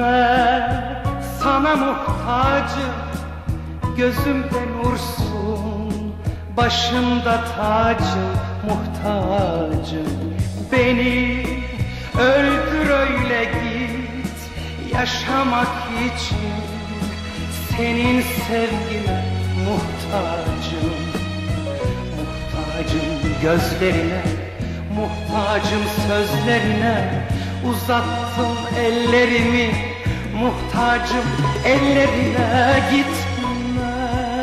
Gitme, sana muhtacım, gözümde nursun, başımda tacım, muhtacım. Beni öldür öyle git, yaşamak için senin sevgine muhtacım. Muhtacım gözlerine, muhtacım sözlerine, uzattım ellerimi, muhtacım ellerine. Gitme,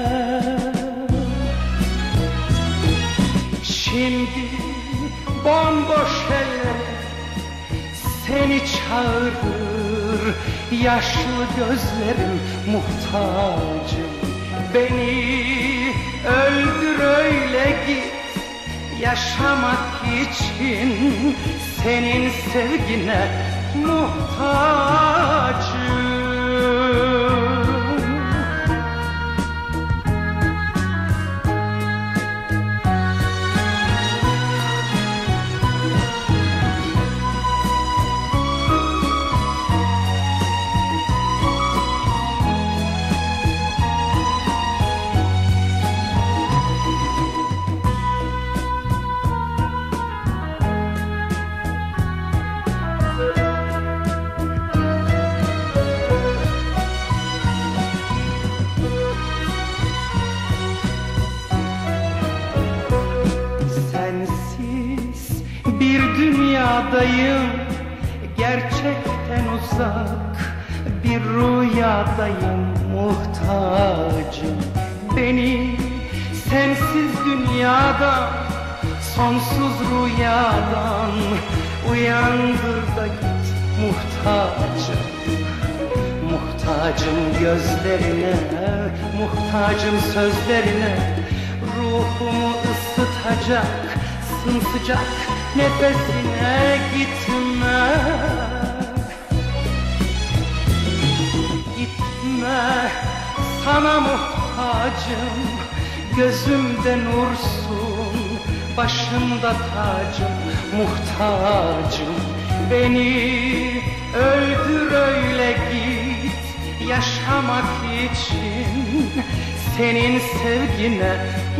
şimdi bomboş eller seni çağırır, yaşlı gözlerim, muhtacım. Beni öldür öyle git, yaşamak için senin sevgine muhtacım. Bir dünyadayım, gerçekten uzak bir rüyadayım, muhtacım. Beni sensiz dünyadan, sonsuz rüyadan uyandır da git, muhtacım. Muhtacım gözlerine, muhtacım sözlerine, ruhumu ısıtacak sımsıcak nefesine. Gitme, gitme, sana muhtacım, gözümde nursun, başımda tacım, muhtacım. Beni öldür öyle git, yaşamak için senin sevgine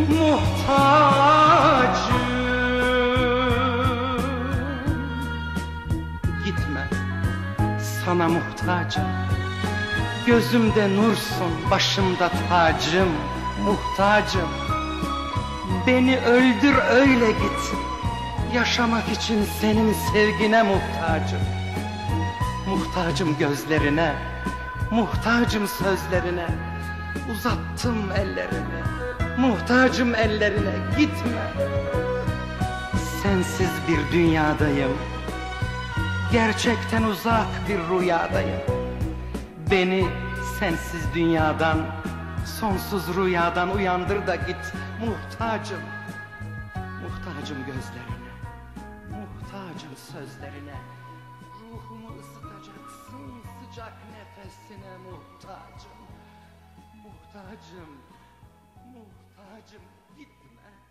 muhtacım. Gitme, sana muhtacım, gözümde nursun, başımda tacım, muhtacım. Beni öldür öyle git, yaşamak için senin sevgine muhtacım. Muhtacım gözlerine, muhtacım sözlerine, uzattım ellerimi, muhtacım ellerine. Gitme, sensiz bir dünyadayım, gerçekten uzak bir rüyadayım. Beni sensiz dünyadan, sonsuz rüyadan uyandır da git, muhtacım. Muhtacım gözlerine, muhtacım sözlerine, ruhumu ısıtacaksın sıcak nefesine, muhtacım. Muhtacım, muhtacım. Gitme.